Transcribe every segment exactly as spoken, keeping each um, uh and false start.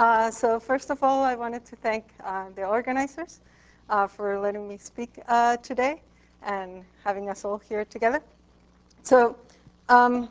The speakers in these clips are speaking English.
Uh, so first of all, I wanted to thank uh, the organizers uh, for letting me speak uh, today and having us all here together. So um,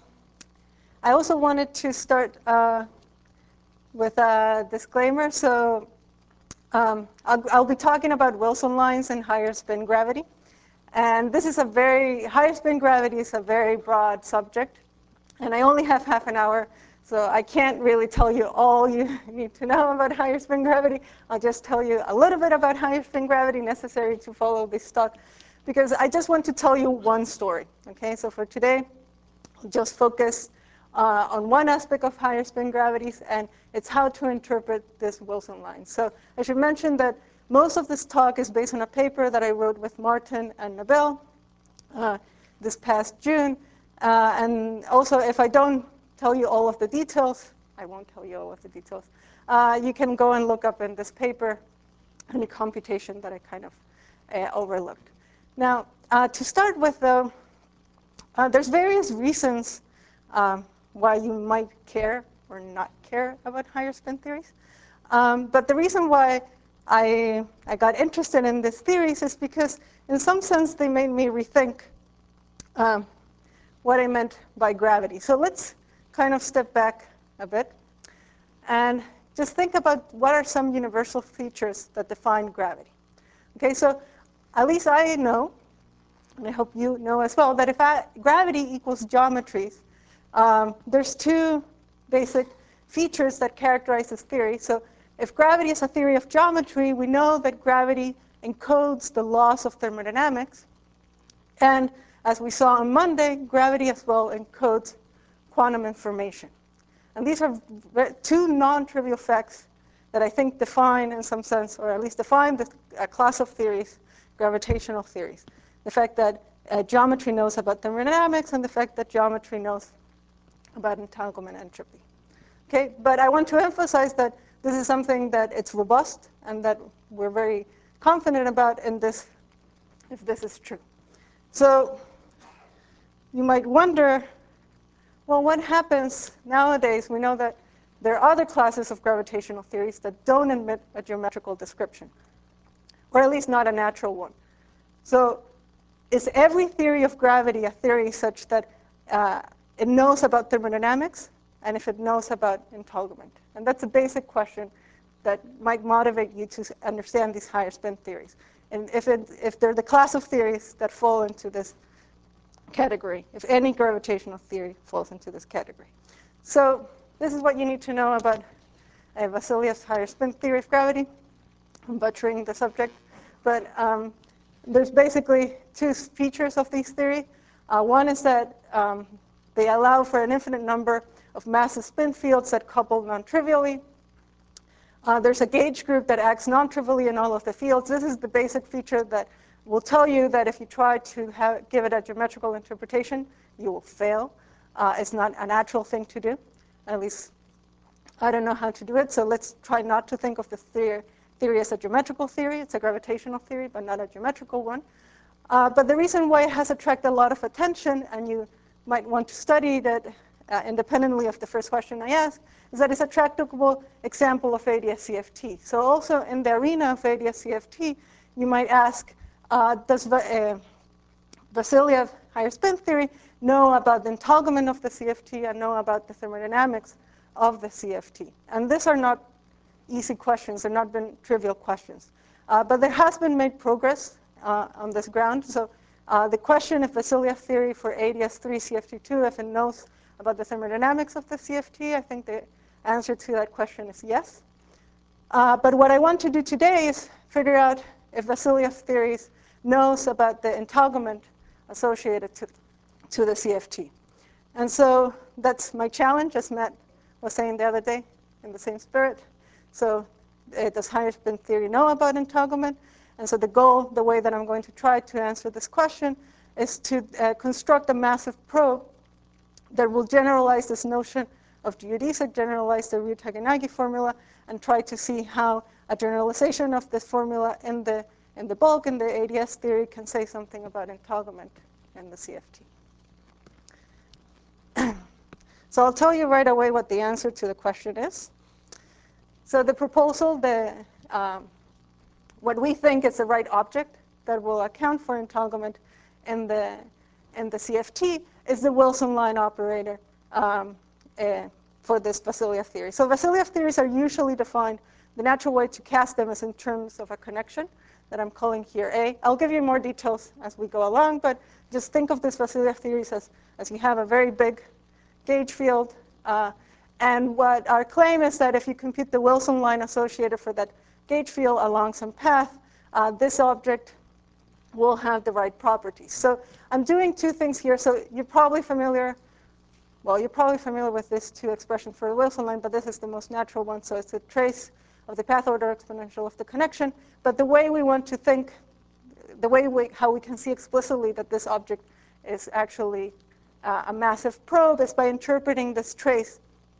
I also wanted to start uh, with a disclaimer. So um, I'll, I'll be talking about Wilson lines and higher spin gravity. And this is a very, higher spin gravity is a very broad subject. And I only have half an hour, so I can't really tell you all you need to know about higher spin gravity. I'll just tell you a little bit about higher spin gravity necessary to follow this talk, because I just want to tell you one story. Okay, so for today, I'll just focus uh, on one aspect of higher spin gravities, and it's how to interpret this Wilson line. So I should mention that most of this talk is based on a paper that I wrote with Martin and Nabel uh, this past June. Uh, and also, if I don't tell you all of the details, I won't tell you all of the details, uh, you can go and look up in this paper any computation that I kind of uh, overlooked. Now, uh, to start with, though, uh, there's various reasons um, why you might care or not care about higher spin theories. Um, but the reason why I, I got interested in these theories is because, in some sense, they made me rethink um, what I meant by gravity. So let's kind of step back a bit and just think about what are some universal features that define gravity. Okay, so at least I know, and I hope you know as well, that if I, gravity equals geometries, um, there's two basic features that characterize this theory. So if gravity is a theory of geometry, we know that gravity encodes the laws of thermodynamics. And as we saw on Monday, gravity as well encodes quantum information. And these are two non-trivial facts that I think define, in some sense, or at least define the a class of theories, gravitational theories. The fact that uh, geometry knows about thermodynamics, and the fact that geometry knows about entanglement entropy. Okay, but I want to emphasize that this is something that it's robust, and that we're very confident about in this, if this is true. So you might wonder, well, what happens nowadays? We know that there are other classes of gravitational theories that don't admit a geometrical description, or at least not a natural one. So is every theory of gravity a theory such that uh, it knows about thermodynamics, and if it knows about entanglement? And that's a basic question that might motivate you to understand these higher spin theories. And if, it, if they're the class of theories that fall into this category, if any gravitational theory falls into this category. So this is what you need to know about uh, Vasilyev's higher spin theory of gravity. I'm butchering the subject. But um, there's basically two features of these theory. Uh, one is that um, they allow for an infinite number of massive spin fields that couple non-trivially. Uh, there's a gauge group that acts non-trivially in all of the fields. This is the basic feature that will tell you that if you try to have, give it a geometrical interpretation, you will fail. Uh, it's not a natural thing to do. At least I don't know how to do it, so let's try not to think of the theory, theory as a geometrical theory. It's a gravitational theory, but not a geometrical one. Uh, but the reason why it has attracted a lot of attention, and you might want to study that uh, independently of the first question I asked, is that it's a tractable example of A D S C F T. So also in the arena of A D S C F T, you might ask, uh, does uh, Vasilyev higher spin theory know about the entanglement of the C F T and know about the thermodynamics of the C F T? And these are not easy questions. They've not been trivial questions. Uh, but there has been made progress uh, on this ground. So uh, the question if Vasilyev theory for A D S three C F T two, if it knows about the thermodynamics of the C F T, I think the answer to that question is yes. Uh, but what I want to do today is figure out if Vasilyev theories knows about the entanglement associated to, to the C F T. And so that's my challenge, as Matt was saying the other day, in the same spirit. So uh, does higher spin theory know about entanglement? And so the goal, the way that I'm going to try to answer this question, is to uh, construct a massive probe that will generalize this notion of geodesic, generalize the Ryu-Taganagi formula, and try to see how a generalization of this formula in the, in the bulk, in the A D S theory, can say something about entanglement in the C F T. So I'll tell you right away what the answer to the question is. So the proposal, the um, what we think is the right object that will account for entanglement in the in the C F T is the Wilson line operator um, uh, for this Vasiliev theory. So Vasiliev theories are usually defined. The natural way to cast them is in terms of a connection that I'm calling here A. I'll give you more details as we go along, but just think of this Vasiliev theories as, as you have a very big gauge field. Uh, and what our claim is that if you compute the Wilson line associated for that gauge field along some path, uh, this object will have the right properties. So I'm doing two things here. So you're probably familiar, well, you're probably familiar with this two expression for the Wilson line, but this is the most natural one. So it's a trace of the path order exponential of the connection. But the way we want to think, the way we, how we can see explicitly that this object is actually uh, a massive probe is by interpreting this trace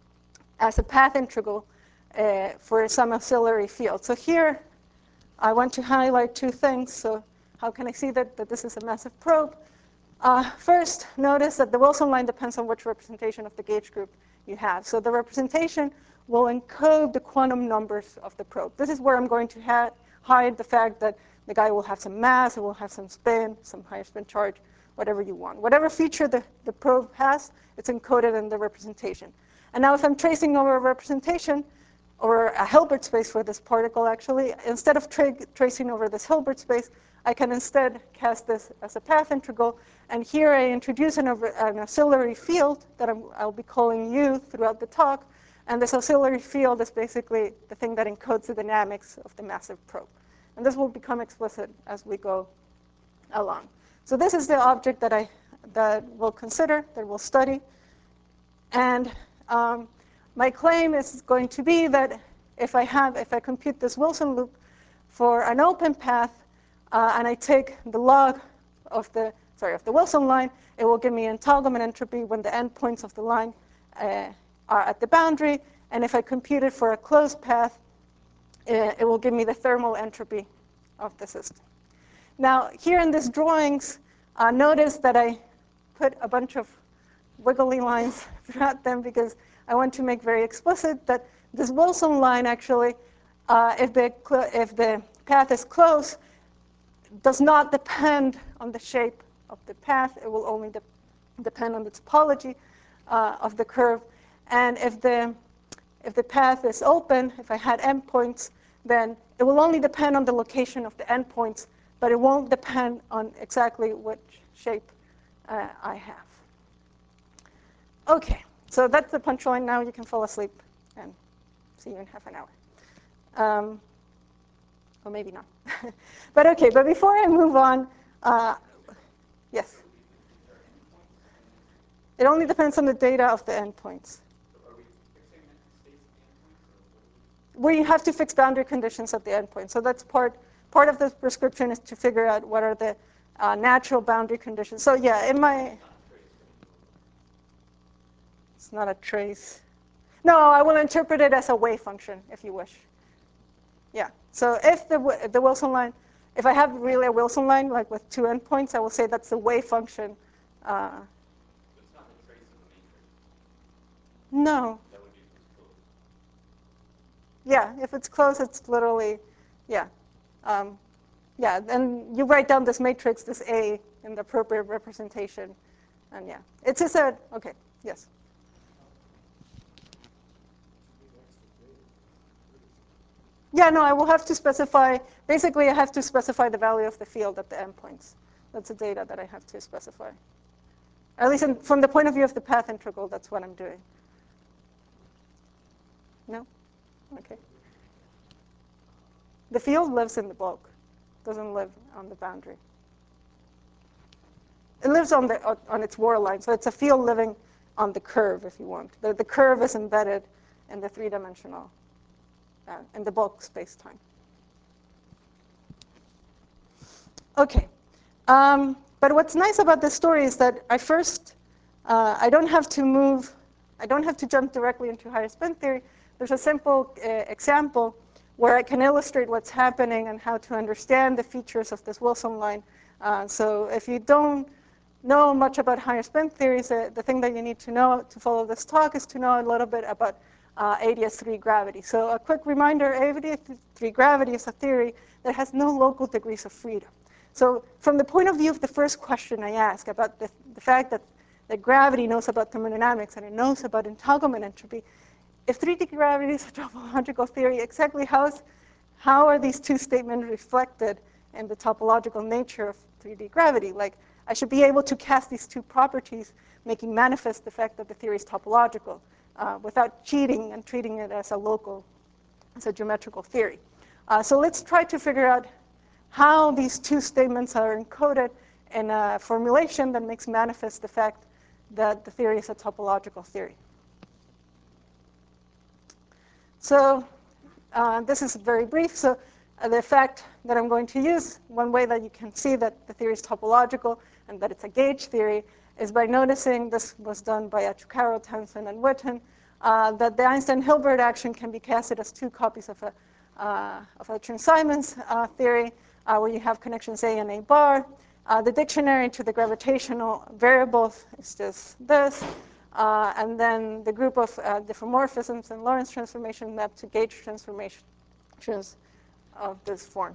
as a path integral uh, for some auxiliary field. So here, I want to highlight two things. So how can I see that, that this is a massive probe? Uh, first, notice that the Wilson line depends on which representation of the gauge group you have. So the representation will encode the quantum numbers of the probe. This is where I'm going to hide the fact that the guy will have some mass, it will have some spin, some higher spin charge, whatever you want. Whatever feature the, the probe has, it's encoded in the representation. And now if I'm tracing over a representation, or a Hilbert space for this particle, actually, instead of tra tracing over this Hilbert space, I can instead cast this as a path integral. And here I introduce an, an auxiliary field that I'm, I'll be calling U throughout the talk. And this auxiliary field is basically the thing that encodes the dynamics of the massive probe. And this will become explicit as we go along. So this is the object that I that we'll consider, that we'll study. And um, my claim is going to be that if I have, if I compute this Wilson loop for an open path, uh, and I take the log of the sorry of the Wilson line, it will give me entanglement entropy when the endpoints of the line uh, are at the boundary. And if I compute it for a closed path, uh, it will give me the thermal entropy of the system. Now, here in these drawings, uh, notice that I put a bunch of wiggly lines throughout them because I want to make very explicit that this Wilson line actually, uh, if, the if the path is closed, does not depend on the shape of the path. It will only de depend on the topology uh, of the curve. And if the, if the path is open, if I had endpoints, then it will only depend on the location of the endpoints, but it won't depend on exactly which shape uh, I have. OK, so that's the punchline. Now you can fall asleep and see you in half an hour. Um, or maybe not. But OK, but before I move on, uh, yes? It only depends on the data of the endpoints. We have to fix boundary conditions at the endpoint. So that's part, part of the prescription is to figure out what are the uh, natural boundary conditions. So yeah, in my... It's not a trace. No, I will interpret it as a wave function, if you wish. Yeah. So if the, if the Wilson line, if I have really a Wilson line, like with two endpoints, I will say that's the wave function. Uh, it's not a trace of a matrix. No. That would be if it's closed. Yeah, if it's closed, it's literally, yeah. Um, yeah, then you write down this matrix, this A, in the appropriate representation. And yeah, it's just a, OK, yes. Yeah, no, I will have to specify, basically I have to specify the value of the field at the endpoints. That's the data that I have to specify. At least in, from the point of view of the path integral, that's what I'm doing. No? OK. The field lives in the bulk, doesn't live on the boundary. It lives on, the, on its Ward line, so it's a field living on the curve, if you want. The, the curve is embedded in the three-dimensional, uh, in the bulk space-time. OK. Um, but what's nice about this story is that I first, uh, I don't have to move, I don't have to jump directly into higher spin theory. There's a simple uh, example where I can illustrate what's happening and how to understand the features of this Wilson line. Uh, so if you don't know much about higher spin theories, uh, the thing that you need to know to follow this talk is to know a little bit about uh, A D S three gravity. So a quick reminder, A D S three gravity is a theory that has no local degrees of freedom. So from the point of view of the first question I asked about the, the fact that, that gravity knows about thermodynamics and it knows about entanglement entropy, if three D gravity is a topological theory, exactly how, is, how are these two statements reflected in the topological nature of three D gravity? Like, I should be able to cast these two properties, making manifest the fact that the theory is topological, uh, without cheating and treating it as a local, as a geometrical theory. Uh, so let's try to figure out how these two statements are encoded in a formulation that makes manifest the fact that the theory is a topological theory. So uh, this is very brief. So uh, the fact that I'm going to use, one way that you can see that the theory is topological and that it's a gauge theory, is by noticing, this was done by Achukaro, Townsend, and Witten, uh, that the Einstein-Hilbert action can be casted as two copies of a, uh, of a Chern-Simons uh, theory, uh, where you have connections A and A bar. Uh, the dictionary to the gravitational variables is just this. Uh, and then the group of uh, diffeomorphisms and Lorentz transformation map to gauge transformations of this form.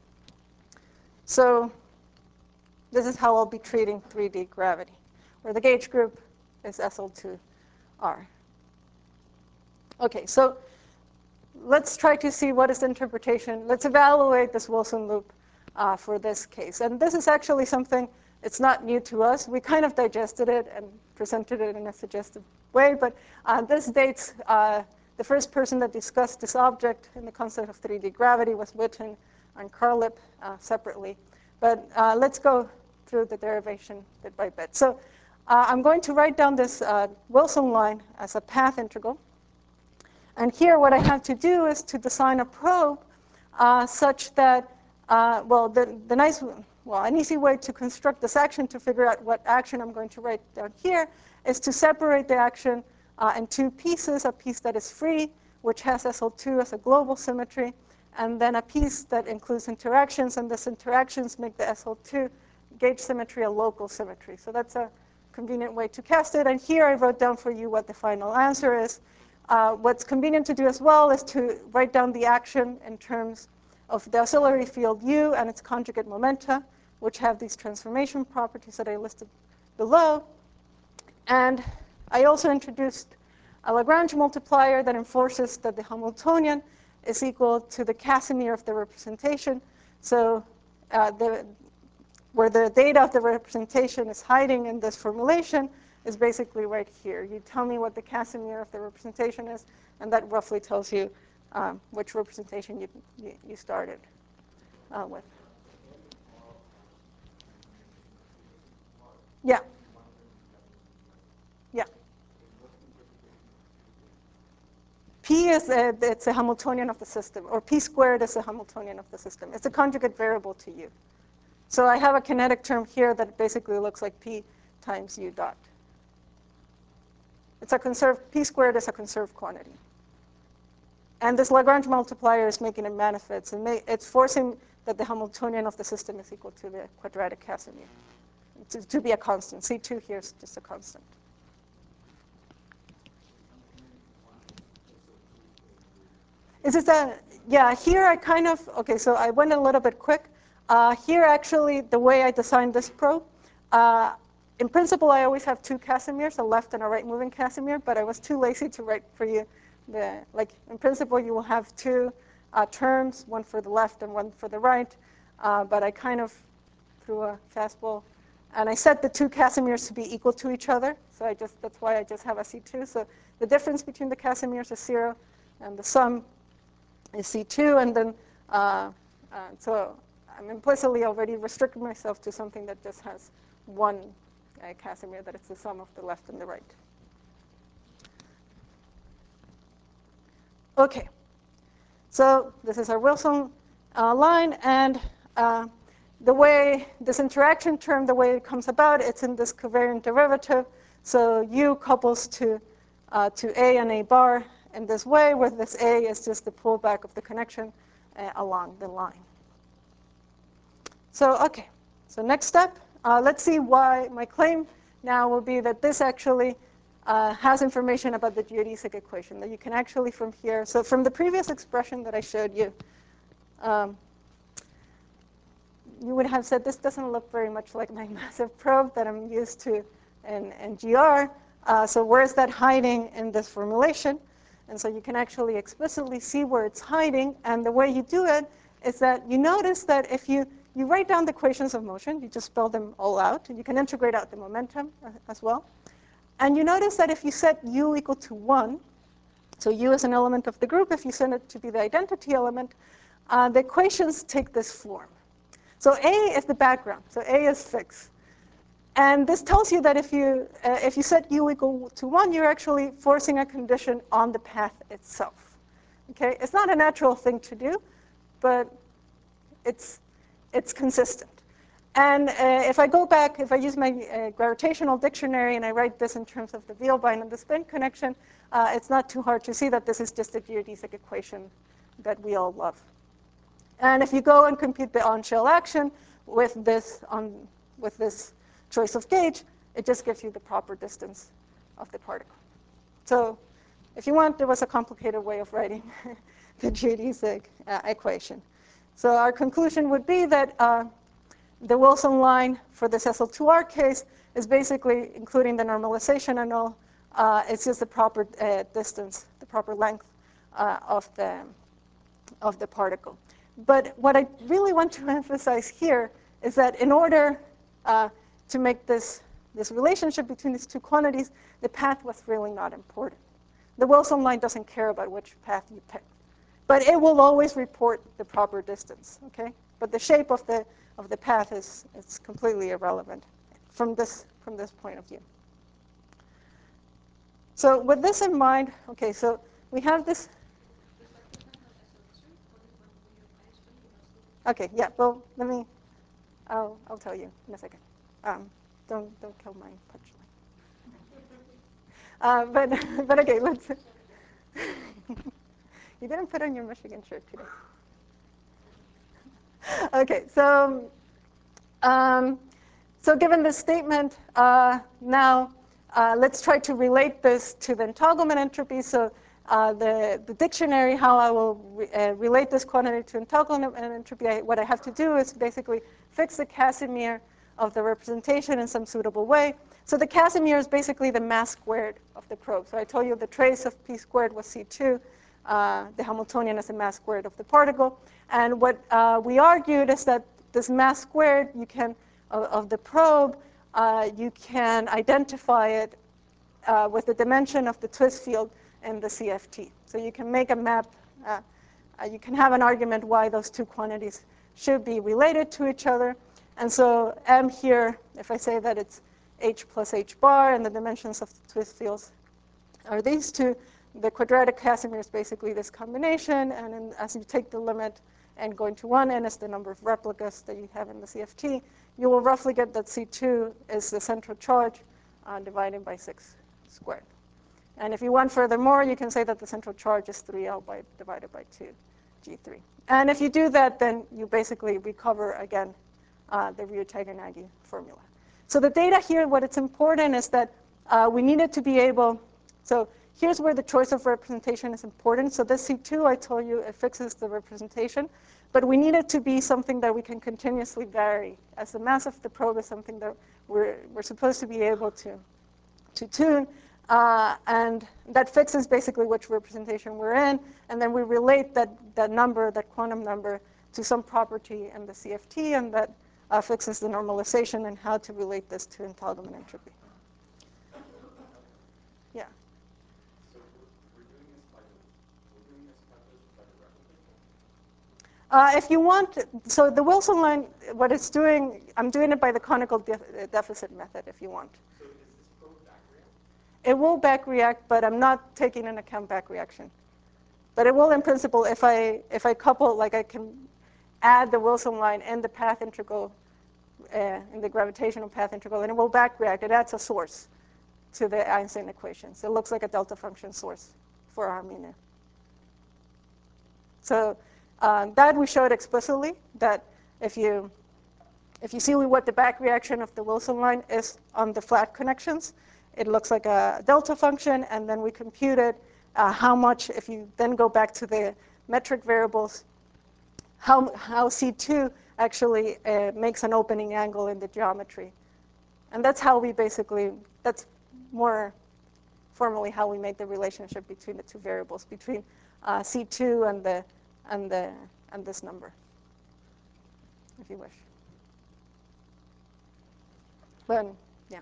So this is how I'll be treating three D gravity, where the gauge group is S L two R. Okay, so let's try to see what is the interpretation. Let's evaluate this Wilson loop uh, for this case. And this is actually something, it's not new to us. We kind of digested it and presented it in a suggestive way. But uh, this dates, uh, the first person that discussed this object in the concept of three D gravity was Witten and Carlip uh, separately. But uh, let's go through the derivation bit by bit. So uh, I'm going to write down this uh, Wilson line as a path integral. And here what I have to do is to design a probe uh, such that, uh, well, the, the nice, well, an easy way to construct this action to figure out what action I'm going to write down here is to separate the action uh, in two pieces, a piece that is free, which has S L two as a global symmetry, and then a piece that includes interactions, and these interactions make the S L two gauge symmetry a local symmetry. So that's a convenient way to cast it. And here I wrote down for you what the final answer is. Uh, what's convenient to do as well is to write down the action in terms of the auxiliary field U and its conjugate momenta, which have these transformation properties that I listed below. And I also introduced a Lagrange multiplier that enforces that the Hamiltonian is equal to the Casimir of the representation. So uh, the, where the data of the representation is hiding in this formulation is basically right here. You tell me what the Casimir of the representation is, and that roughly tells you um, which representation you, you, you started uh, with. Yeah. Yeah. P is a, it's a Hamiltonian of the system, or P squared is a Hamiltonian of the system. It's a conjugate variable to U. So I have a kinetic term here that basically looks like P times U dot. It's a conserved, P squared is a conserved quantity. And this Lagrange multiplier is making it manifest. And it's forcing that the Hamiltonian of the system is equal to the quadratic Casimir, to, to be a constant. C two here is just a constant. Is this a, yeah, here I kind of, okay, so I went a little bit quick. Uh, here, actually, the way I designed this probe, uh, in principle, I always have two Casimirs, a left and a right moving Casimir, but I was too lazy to write for you. The, like, in principle, you will have two uh, terms, one for the left and one for the right, uh, but I kind of threw a fastball. And I set the two Casimirs to be equal to each other, so I just, that's why I just have a C two. So the difference between the Casimirs is zero, and the sum is C two, and then uh, uh, so I'm implicitly already restricting myself to something that just has one uh, Casimir, that it's the sum of the left and the right. Okay, so this is our Wilson uh, line, and uh, the way this interaction term, the way it comes about, it's in this covariant derivative. So U couples to uh, to A and A bar in this way, where this A is just the pullback of the connection uh, along the line. So, okay, so next step, uh, let's see why my claim now will be that this actually uh, has information about the geodesic equation that you can actually from here. So from the previous expression that I showed you, um, you would have said this doesn't look very much like my massive probe that I'm used to in, in G R. Uh, so where is that hiding in this formulation? And so you can actually explicitly see where it's hiding. And the way you do it is that you notice that if you, you write down the equations of motion, you just spell them all out. And you can integrate out the momentum uh, as well. And you notice that if you set u equal to one, so u is an element of the group, if you set it to be the identity element, uh, the equations take this form. So A is the background. So A is fixed. And this tells you that if you, uh, if you set u equal to one, you're actually forcing a condition on the path itself. Okay? It's not a natural thing to do, but it's, it's consistent. And uh, if I go back, if I use my uh, gravitational dictionary and I write this in terms of the Vielbein and the spin connection, uh, it's not too hard to see that this is just a geodesic equation that we all love. And if you go and compute the on-shell action with this, on, with this choice of gauge, it just gives you the proper distance of the particle. So if you want, there was a complicated way of writing the geodesic uh, equation. So our conclusion would be that uh, the Wilson line for this S L two R case is basically including the normalization and all. Uh, it's just the proper uh, distance, the proper length uh, of the of the particle. But what I really want to emphasize here is that in order uh, to make this, this relationship between these two quantities, the path was really not important. The Wilson line doesn't care about which path you pick. But it will always report the proper distance, okay? But the shape of the, of the path is, is completely irrelevant from this, from this point of view. So with this in mind, okay, so we have this. Okay, yeah, well, let me, I'll, I'll tell you in a second. Um, don't, don't kill my punchline. Uh, but, but okay, let's. You didn't put on your Michigan shirt today. Okay, so, um, so given this statement, uh, now uh, let's try to relate this to the entanglement entropy. So uh, the, the dictionary, how I will re uh, relate this quantity to entanglement entropy, I, what I have to do is basically fix the Casimir of the representation in some suitable way. So the Casimir is basically the mass squared of the probe. So I told you the trace of p squared was c two. Uh, the Hamiltonian is the mass squared of the particle. And what uh, we argued is that this mass squared you can, of, of the probe, uh, you can identify it uh, with the dimension of the twist field in the C F T. So you can make a map. Uh, uh, you can have an argument why those two quantities should be related to each other. And so M here, if I say that it's h plus h bar, and the dimensions of the twist fields are these two, the quadratic Casimir is basically this combination. And in, as you take the limit and going to one, n is the number of replicas that you have in the C F T, you will roughly get that C two is the central charge uh, divided by six squared. And if you want furthermore, you can say that the central charge is three L by, divided by two G three. And if you do that, then you basically recover, again, uh, the Ryuta-Yanagi formula. So the data here, what it's important is that uh, we needed to be able, so here's where the choice of representation is important. So this C two, I told you, it fixes the representation. But we need it to be something that we can continuously vary, as the mass of the probe is something that we're, we're supposed to be able to, to tune. Uh, and that fixes basically which representation we're in. And then we relate that, that number, that quantum number, to some property in the C F T, and that uh, fixes the normalization and how to relate this to entanglement entropy. Yeah. So we're, we're doing this by the we're doing this calculation by the replication? Uh, if you want, so the Wilson line, what it's doing, I'm doing it by the conical def deficit method if you want. So is this probe back react? It will back react, but I'm not taking into account back reaction. But it will, in principle, if I if I couple, like I can add the Wilson line in the path integral, uh, in the gravitational path integral, and it will back react. It adds a source to the Einstein equations. It looks like a delta function source for our mean. So uh, that we showed explicitly, that if you if you see what the back reaction of the Wilson line is on the flat connections, it looks like a delta function, and then we computed uh, how much, if you then go back to the metric variables, how, how C two actually uh, makes an opening angle in the geometry. And that's how we basically, that's more formally how we made the relationship between the two variables, between uh, C two and, the, and, the, and this number, if you wish. But, yeah.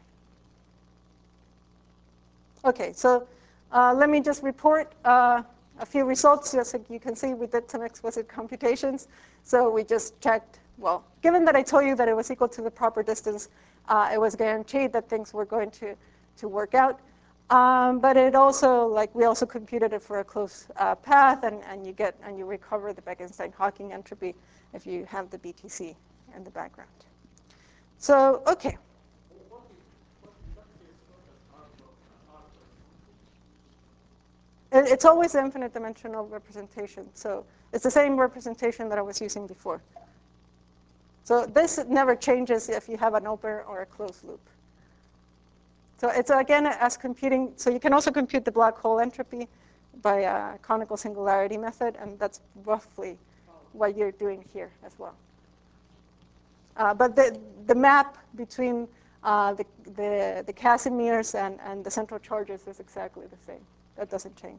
Okay, so uh, let me just report uh, a few results. Just so you can see we did some explicit computations. So we just checked, well, given that I told you that it was equal to the proper distance, uh, it was guaranteed that things were going to, to work out. Um, but it also, like, we also computed it for a closed uh, path, and, and you get, and you recover the Bekenstein-Hawking entropy if you have the B T C in the background. So, okay. It's always infinite dimensional representation. So it's the same representation that I was using before. So this never changes if you have an open or a closed loop. So it's, again, as computing. So you can also compute the black hole entropy by a conical singularity method, and that's roughly what you're doing here as well. Uh, but the, the map between uh, the, the, the Casimirs and, and the central charges is exactly the same. That doesn't change.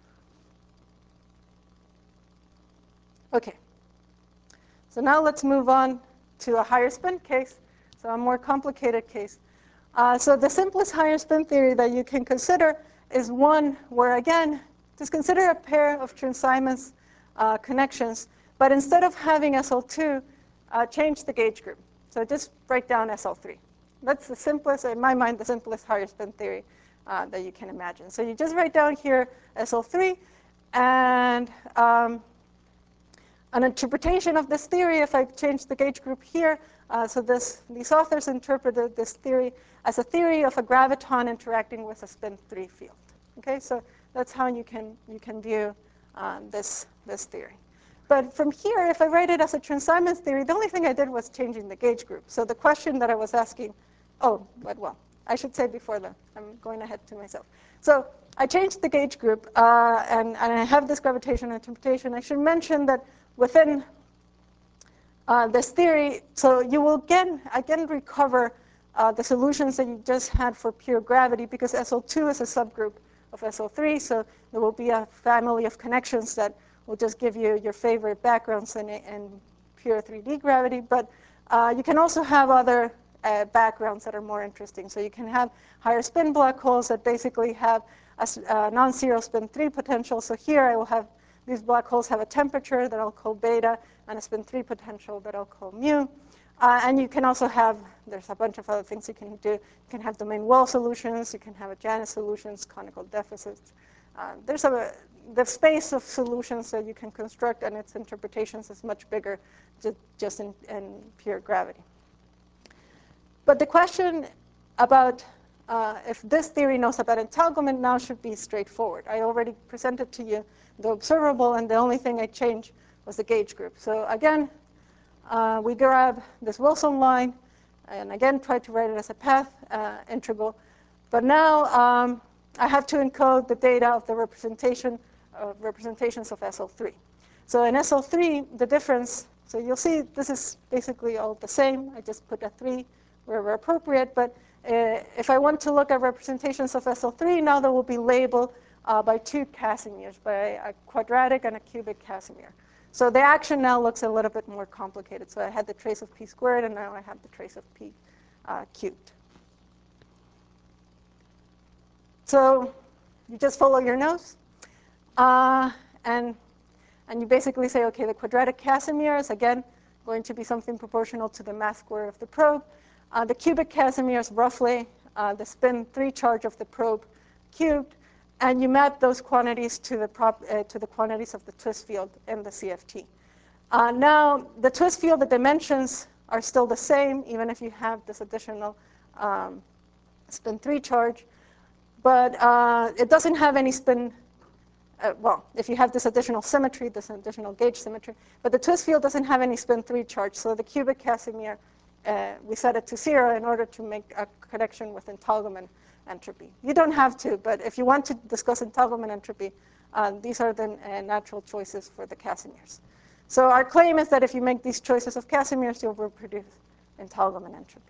Okay. So now let's move on to a higher spin case, so a more complicated case. Uh, so the simplest higher spin theory that you can consider is one where, again, just consider a pair of Chern-Simons uh, connections, but instead of having S L two, uh, change the gauge group. So just write down S L three. That's the simplest, in my mind, the simplest higher spin theory uh, that you can imagine. So you just write down here S L three, and um, an interpretation of this theory, if I change the gauge group here, uh, so this, these authors interpreted this theory as a theory of a graviton interacting with a spin three field. Okay, so that's how you can, you can view um, this, this theory. But from here, if I write it as a Chern-Simons theory, the only thing I did was changing the gauge group. So the question that I was asking, oh, but well, I should say before that, I'm going ahead to myself. So I changed the gauge group, uh, and, and I have this gravitational interpretation. I should mention that within uh, this theory, so you will again, again recover uh, the solutions that you just had for pure gravity, because S L two is a subgroup of S L three, so there will be a family of connections that will just give you your favorite backgrounds in, in pure three D gravity. But uh, you can also have other uh, backgrounds that are more interesting. So you can have higher spin black holes that basically have a uh, non-zero spin three potential. So here I will have these black holes have a temperature that I'll call beta and a spin three potential that I'll call mu. Uh, and you can also have, there's a bunch of other things you can do. You can have domain well solutions. You can have a Janus solutions, conical deficits. Uh, there's a, the space of solutions that you can construct and its interpretations is much bigger just, just in, in pure gravity. But the question about uh, if this theory knows about entanglement now should be straightforward. I already presented to you the observable, and the only thing I changed was the gauge group. So again, uh, we grab this Wilson line, and again try to write it as a path uh, integral. But now um, I have to encode the data of the representation uh, representations of S L three. So in S L three, the difference, so you'll see this is basically all the same. I just put a three wherever appropriate. But uh, if I want to look at representations of S L three, now they will be labeled uh, by two Casimirs, by a quadratic and a cubic Casimir. So the action now looks a little bit more complicated. So I had the trace of p squared, and now I have the trace of p uh, cubed. So you just follow your nose, uh, and, and you basically say, OK, the quadratic Casimir is, again, going to be something proportional to the mass square of the probe. Uh, the cubic Casimir is roughly uh, the spin three charge of the probe cubed. And you map those quantities to the, prop, uh, to the quantities of the twist field in the C F T. Uh, now, the twist field, the dimensions are still the same, even if you have this additional um, spin three charge. But uh, it doesn't have any spin, uh, well, if you have this additional symmetry, this additional gauge symmetry. But the twist field doesn't have any spin three charge. So the cubic Casimir, uh, we set it to zero in order to make a connection with entanglement entropy. You don't have to, but if you want to discuss entanglement entropy, uh, these are the uh, natural choices for the Casimirs. So our claim is that if you make these choices of Casimirs, you'll reproduce entanglement entropy.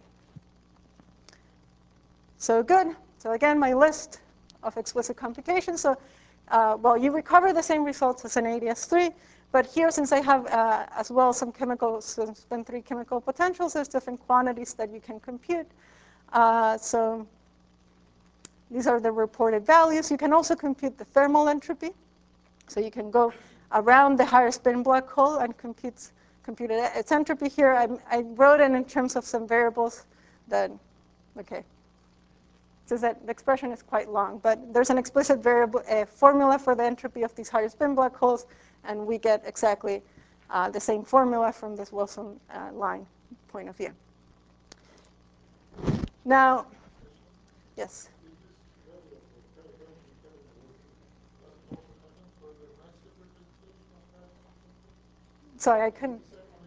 So good. So again, my list of explicit computations. So, uh, well, you recover the same results as an A D S three, but here, since I have uh, as well some chemical spin three chemical potentials, there's different quantities that you can compute. Uh, so these are the reported values. You can also compute the thermal entropy. So you can go around the higher spin black hole and compute, compute it. Its entropy here, I, I wrote it in terms of some variables that, okay. So that the expression is quite long, but there's an explicit variable uh, formula for the entropy of these higher spin black holes, and we get exactly uh, the same formula from this Wilson uh, line point of view. Now, yes? Sorry, I couldn't.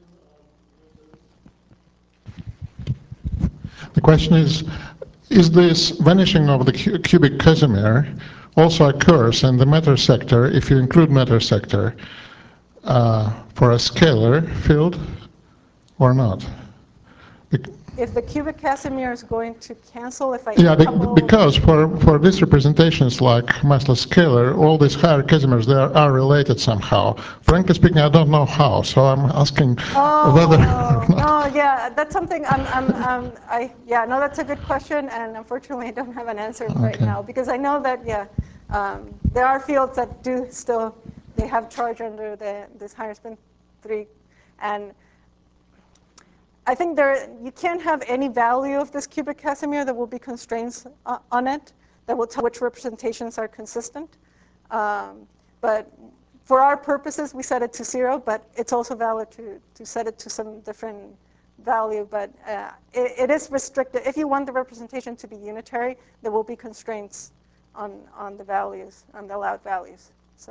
The question is, is this vanishing of the cu cubic Casimir also occurs in the matter sector if you include matter sector uh, for a scalar field or not? Be If the cubic Casimir is going to cancel if I yeah, be couple... because for, for these representations like massless scalar, all these higher Casimirs, they are, are related somehow. Frankly speaking, I don't know how, so I'm asking oh, whether... no, yeah, that's something I'm, I'm, um, I, yeah, no, that's a good question, and unfortunately I don't have an answer right Okay. now, because I know that, yeah, um, there are fields that do still, they have charge under the, this higher spin three, and I think there, you can't have any value of this cubic Casimir. There will be constraints uh, on it that will tell which representations are consistent. Um, but for our purposes, we set it to zero, but it's also valid to, to set it to some different value. But uh, it, it is restricted. If you want the representation to be unitary, there will be constraints on, on the values, on the allowed values. So,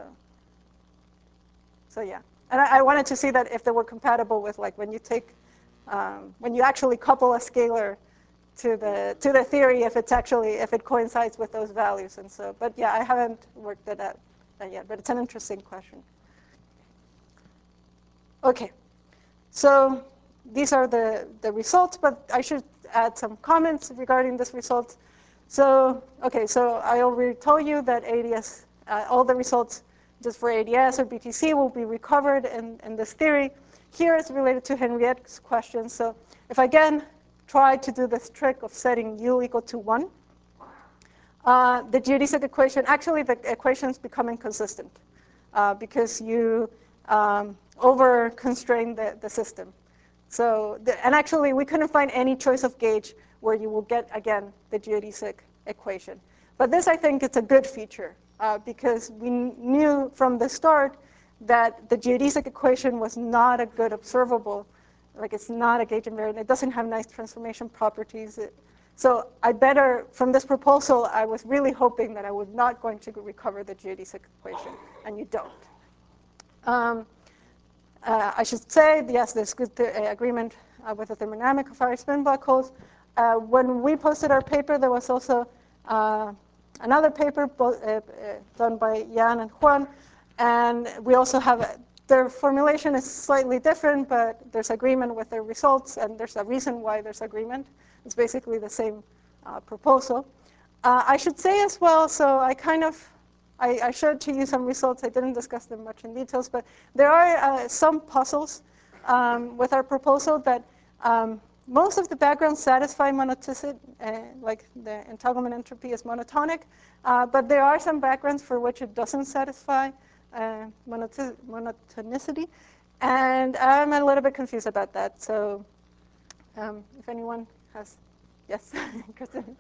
so yeah. And I, I wanted to see that if they were compatible with, like, when you take Um, when you actually couple a scalar to the to the theory, if it's actually if it coincides with those values, and so. But yeah, I haven't worked that out yet. But it's an interesting question. Okay, so these are the the results. But I should add some comments regarding this result. So okay, so I already told you that A D S, uh, all the results just for A D S or B T C will be recovered in in this theory. Here is related to Henriette's question. So if I again try to do this trick of setting u equal to one, uh, the geodesic equation, actually the equation is becoming consistent uh, because you um, over-constrain the, the system. So, the, and actually we couldn't find any choice of gauge where you will get, again, the geodesic equation. But this, I think, it's a good feature uh, because we knew from the start that the geodesic equation was not a good observable. Like, it's not a gauge invariant. It doesn't have nice transformation properties. It, so I better, from this proposal, I was really hoping that I was not going to recover the geodesic equation, and you don't. Um, uh, I should say, yes, there's good th uh, agreement uh, with the thermodynamic of higher spin black holes. Uh, when we posted our paper, there was also uh, another paper both, uh, uh, done by Jan and Juan, and we also have, a, their formulation is slightly different, but there's agreement with their results, and there's a reason why there's agreement. It's basically the same uh, proposal. Uh, I should say as well, so I kind of, I, I showed to you some results. I didn't discuss them much in details, but there are uh, some puzzles um, with our proposal that um, most of the backgrounds satisfy monoticity, uh, like the entanglement entropy is monotonic, uh, but there are some backgrounds for which it doesn't satisfy uh, monotonicity, and I'm a little bit confused about that. So um, if anyone has, yes, Kristen?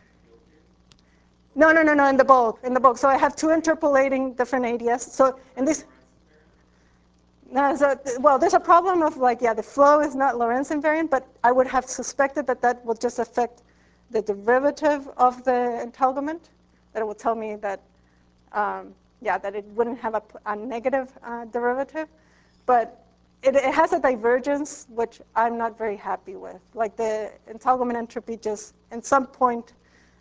No, no, no, no, in the bulk, in the bulk. So I have two interpolating different A D S. So in this, no, so, well, there's a problem of like, yeah, the flow is not Lorentz invariant, but I would have suspected that that will just affect the derivative of the entanglement, that it will tell me that, um, yeah, that it wouldn't have a, a negative uh, derivative. But it, it has a divergence, which I'm not very happy with. Like the entanglement entropy just, in some point,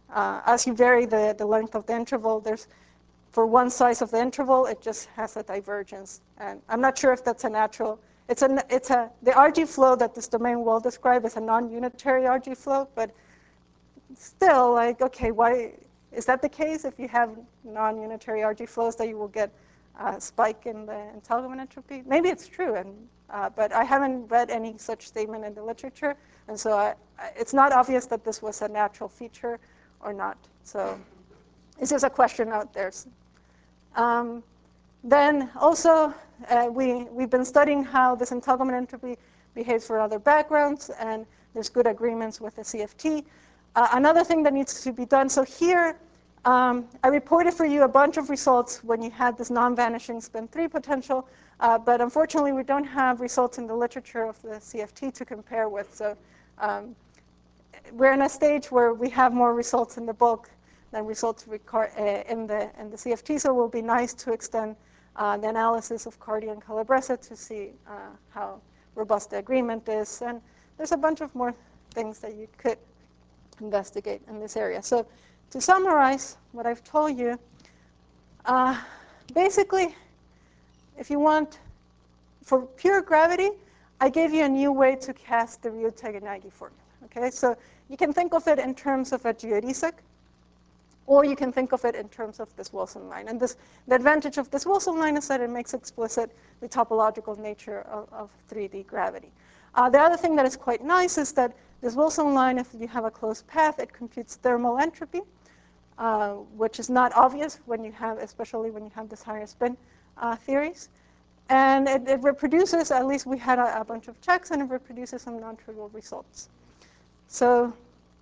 uh, as you vary the, the length of the interval, there's for one size of the interval, it just has a divergence. And I'm not sure if that's a natural, it's a, it's a, the R G flow that this domain will describe is a non-unitary R G flow, but still, like, okay, why, is that the case if you have non-unitary R G flows that you will get a spike in the entanglement entropy? Maybe it's true, and, uh, but I haven't read any such statement in the literature, and so I, it's not obvious that this was a natural feature or not. So this is a question out there. Um, then also, uh, we, we've been studying how this entanglement entropy behaves for other backgrounds, and there's good agreements with the C F T. Uh, another thing that needs to be done, so here, um, I reported for you a bunch of results when you had this non-vanishing spin three potential, uh, but unfortunately we don't have results in the literature of the C F T to compare with. So um, we're in a stage where we have more results in the bulk than results uh, in the in the C F T. So it will be nice to extend uh, the analysis of Cardy and Calabresa to see uh, how robust the agreement is. And there's a bunch of more things that you could investigate in this area. So to summarize what I've told you, uh, basically, if you want, for pure gravity, I gave you a new way to cast the Ryu-Takayanagi formula. Okay, so you can think of it in terms of a geodesic, or you can think of it in terms of this Wilson line. And this, the advantage of this Wilson line is that it makes explicit the topological nature of, of three D gravity. Uh, the other thing that is quite nice is that this Wilson line, if you have a closed path, it computes thermal entropy, uh, which is not obvious when you have, especially when you have this higher spin uh, theories. And it, it reproduces, at least we had a, a bunch of checks, and it reproduces some non-trivial results. So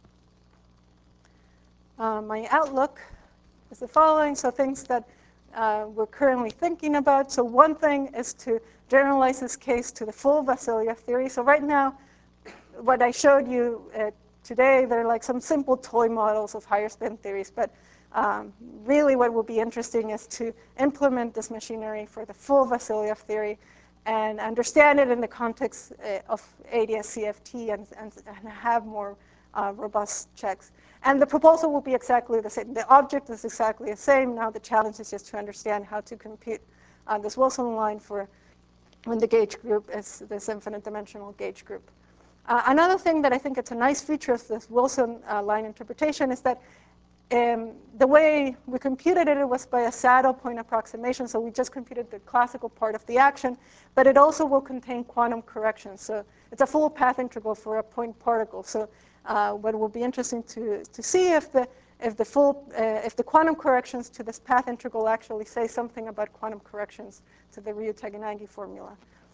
uh, my outlook is the following. So things that uh, we're currently thinking about. So one thing is to generalize this case to the full Vasilyev theory. So right now, what I showed you uh, today, they're like some simple toy models of higher spin theories. But um, really what will be interesting is to implement this machinery for the full Vasilyev theory and understand it in the context uh, of A D S C F T and, and, and have more uh, robust checks. And the proposal will be exactly the same. The object is exactly the same. Now the challenge is just to understand how to compute uh, this Wilson line for when the gauge group is this infinite dimensional gauge group. Uh, another thing that I think it's a nice feature of this Wilson uh, line interpretation is that um, the way we computed it, it was by a saddle point approximation. So we just computed the classical part of the action, but it also will contain quantum corrections. So it's a full path integral for a point particle. So uh, what will be interesting to, to see if the if the full uh, if the quantum corrections to this path integral actually say something about quantum corrections to the Ryu-Takayanagi formula.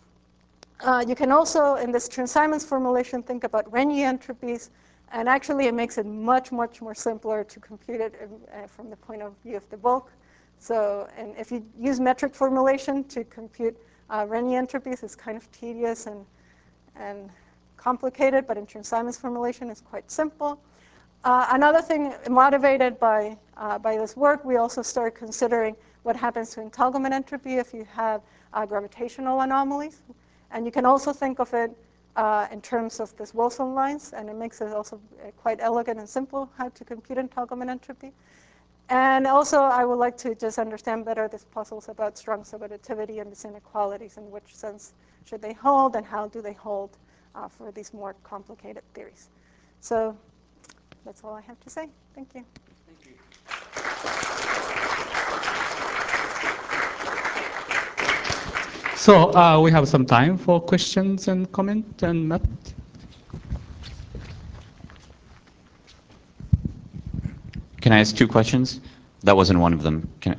Uh, you can also, in this Chern-Simons formulation, think about Renyi entropies. And actually, it makes it much, much more simpler to compute it uh, from the point of view of the bulk. So, and if you use metric formulation to compute uh, Renyi entropies, it's kind of tedious and, and complicated. But in Chern-Simons formulation, it's quite simple. Uh, another thing, motivated by, uh, by this work, we also started considering what happens to entanglement entropy if you have uh, gravitational anomalies. And you can also think of it uh, in terms of this Wilson lines, and it makes it also uh, quite elegant and simple how to compute entanglement entropy. And also, I would like to just understand better these puzzles about strong subadditivity and these inequalities, in which sense should they hold, and how do they hold uh, for these more complicated theories. So that's all I have to say. Thank you. Thank you. So uh, we have some time for questions and comment and Matt. Can I ask two questions? That wasn't one of them. Can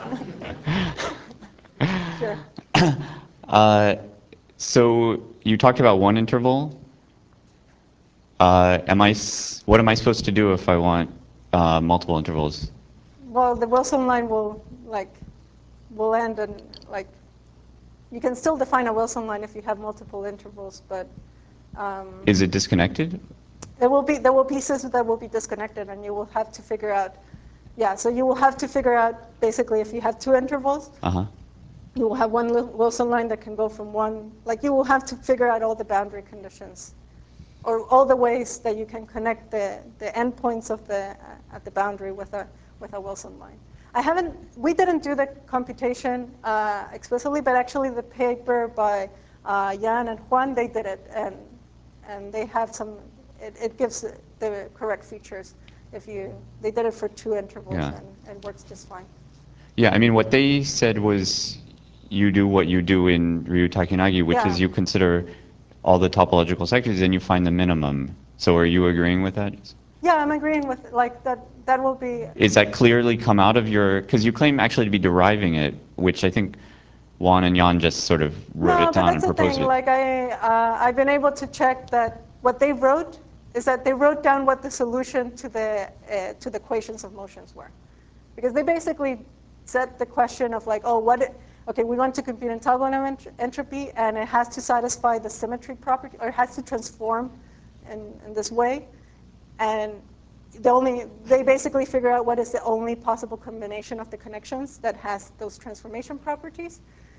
I? Sure. uh, so you talked about one interval. Uh, am I? S what am I supposed to do if I want uh, multiple intervals? Well, the Wilson line will like will end in like you can still define a Wilson line if you have multiple intervals, but um, Is it disconnected? there will be there will be pieces that will be disconnected, and you will have to figure out. Yeah, so you will have to figure out basically if you have two intervals. Uh-huh. You will have one Wilson line that can go from one. Like you will have to figure out all the boundary conditions or all the ways that you can connect the, the endpoints of the, uh, at the boundary with a, with a Wilson line. I haven't, we didn't do the computation uh, explicitly, but actually the paper by uh, Jan and Juan, they did it, and, and they have some, it, it gives the correct features. If you, they did it for two intervals, Yeah. and it works just fine. Yeah, I mean, what they said was you do what you do in Ryu Takenagi, which Yeah. is you consider all the topological sectors and you find the minimum. So are you agreeing with that? Yeah, I'm agreeing with, like, that, that will be, Is that clearly come out of your, because you claim actually to be deriving it, which I think Juan and Jan just sort of wrote no, it but down that's and the proposed thing, it. like, I, uh, I've been able to check that what they wrote is that they wrote down what the solution to the, uh, to the equations of motions were. Because they basically set the question of like, oh, what, it, okay, we want to compute entanglement ent entropy, and it has to satisfy the symmetry property, or it has to transform in, in this way. And the only, they basically figure out what is the only possible combination of the connections that has those transformation properties.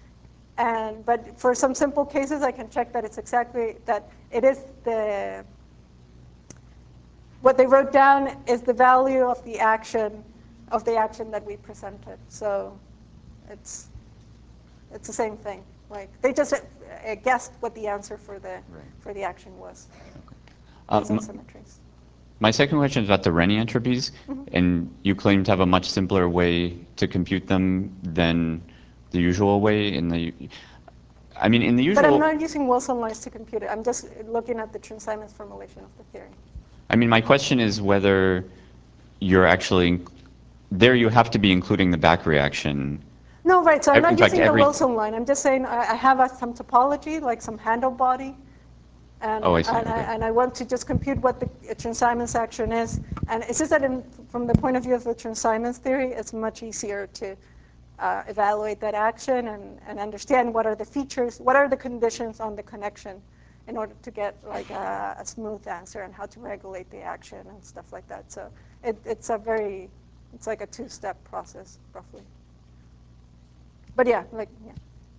And, but for some simple cases, I can check that it's exactly, that it is the, what they wrote down is the value of the action, of the action that we presented. So it's, it's the same thing. Like, they just uh, guessed what the answer for the, Right. for the action was, Uh, based on m- symmetries. My second question is about the Renyi entropies, Mm-hmm. and you claim to have a much simpler way to compute them than the usual way in the, I mean, in the But I'm usual, not using Wilson lines to compute it. I'm just looking at the Chern-Simons formulation of the theory. I mean, my question is whether you're actually, there you have to be including the back reaction. No, right, so I'm In not fact, using the every- Wilson line. I'm just saying I, I have a, some topology, like some handle body, and, Oh, I see, and, I, okay. and I want to just compute what the Chern-Simons action is. And it's just that in, from the point of view of the Chern-Simons theory, it's much easier to uh, evaluate that action and, and understand what are the features, what are the conditions on the connection in order to get like a, a smooth answer and how to regulate the action and stuff like that. So it, it's a very, it's like a two-step process, roughly. But yeah, like, yeah.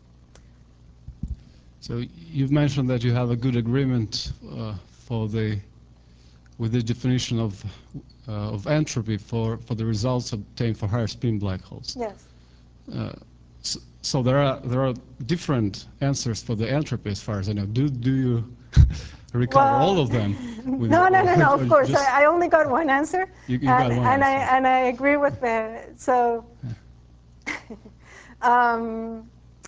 So you've mentioned that you have a good agreement uh, for the with the definition of uh, of entropy for for the results obtained for higher spin black holes. Yes. Uh, so, so there are there are different answers for the entropy as far as I know. Do do you recover Well, all of them? With no, no, no, no. or Of course, just- I, I only got one answer, You- you and got one and answer. I and I agree with the so. um,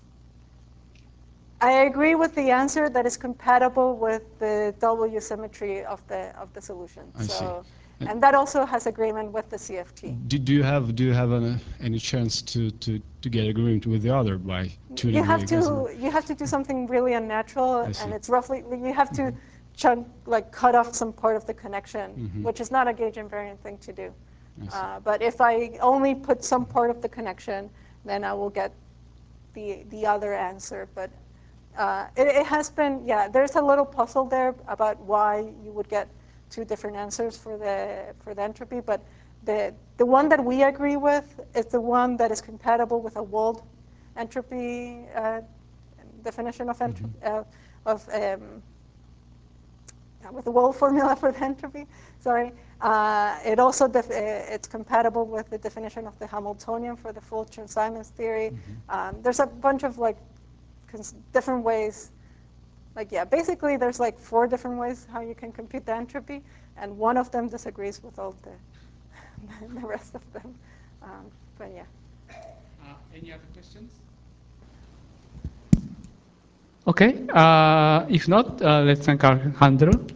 I agree with the answer that is compatible with the W symmetry of the of the solution. I see. So, And- and that also has agreement with the C F T. Do, do you have do you have an, any chance to, to, to get agreement with the other by tuning You have the Gaussian? to you have to do something really unnatural, I see. and it's roughly you have to chunk like cut off some part of the connection, Mhm. which is not a gauge invariant thing to do. I see. Uh, but if I only put some part of the connection, then I will get the the other answer. But uh, it, it has been, yeah, there's a little puzzle there about why you would get two different answers for the for the entropy. But the the one that we agree with is the one that is compatible with a Wold entropy uh, definition of entropy uh, of um, with the Wold formula for the entropy. Sorry. Uh, it also def- uh, it's compatible with the definition of the Hamiltonian for the full Chern-Simons theory. Um, there's a bunch of like cons- different ways. Like yeah, basically there's like four different ways how you can compute the entropy, and one of them disagrees with all the the rest of them. Um, but yeah. Uh, any other questions? Okay, uh, if not, uh, let's thank Alejandro.